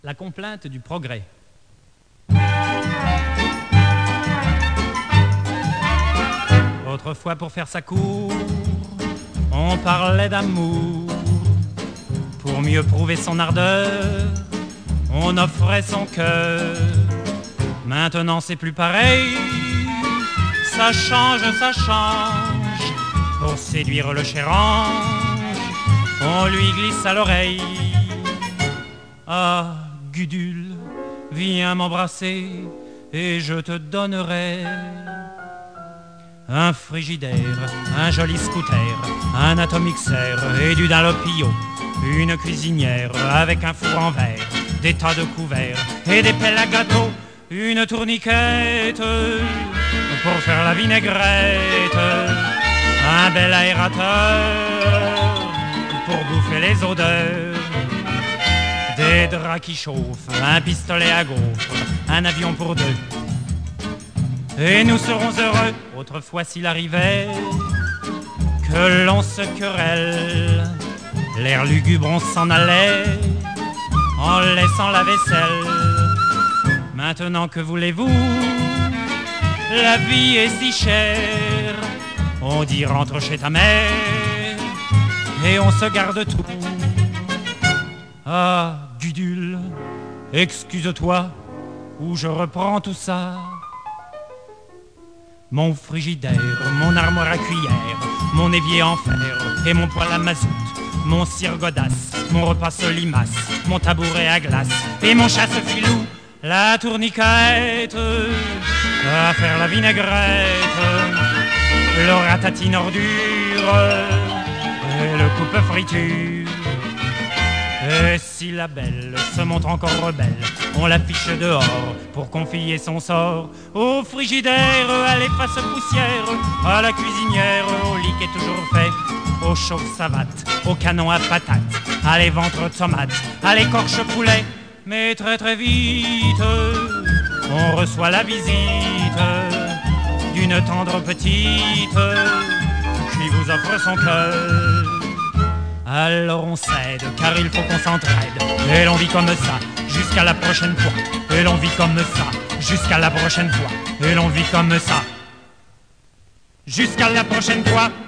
La complainte du progrès. Autrefois pour faire sa cour, on parlait d'amour. Pour mieux prouver son ardeur, on offrait son cœur. Maintenant c'est plus pareil, ça change, ça change. Pour séduire le cher ange, on lui glisse à l'oreille: ah, Gudule, viens m'embrasser et je te donnerai un frigidaire, un joli scooter, un atomixer et du Dunlopio, une cuisinière avec un four en verre, des tas de couverts et des pelles à gâteau, une tourniquette pour faire la vinaigrette, un bel aérateur pour bouffer les odeurs, des draps qui chauffent, un pistolet à gaufres, un avion pour deux. Et nous serons heureux, autrefois s'il arrivait que l'on se querelle, l'air lugubre on s'en allait en laissant la vaisselle. Maintenant que voulez-vous, la vie est si chère, on dit rentre chez ta mère et on se garde tout. Ah, Gudule, excuse-toi ou je reprends tout ça. Mon frigidaire, mon armoire à cuillère, mon évier en fer et mon poêle à mazout, mon cire godasse, mon repas solimace, mon tabouret à glace et mon chasse-filou, la tourniquette à faire la vinaigrette, le ratatine ordure et le coupe-friture. Et si la belle se montre encore rebelle, on l'affiche dehors pour confier son sort au frigidaire, à l'efface poussière, à la cuisinière, au lit qui est toujours fait, au chauffe-savate, au canon à patates, à les ventres tomates, à l'écorche poulet. Mais très très vite, on reçoit la visite d'une tendre petite qui vous offre son cœur. Alors on cède, car il faut qu'on s'entraide, et l'on vit comme ça, jusqu'à la prochaine fois. Et l'on vit comme ça, jusqu'à la prochaine fois. Et l'on vit comme ça, jusqu'à la prochaine fois.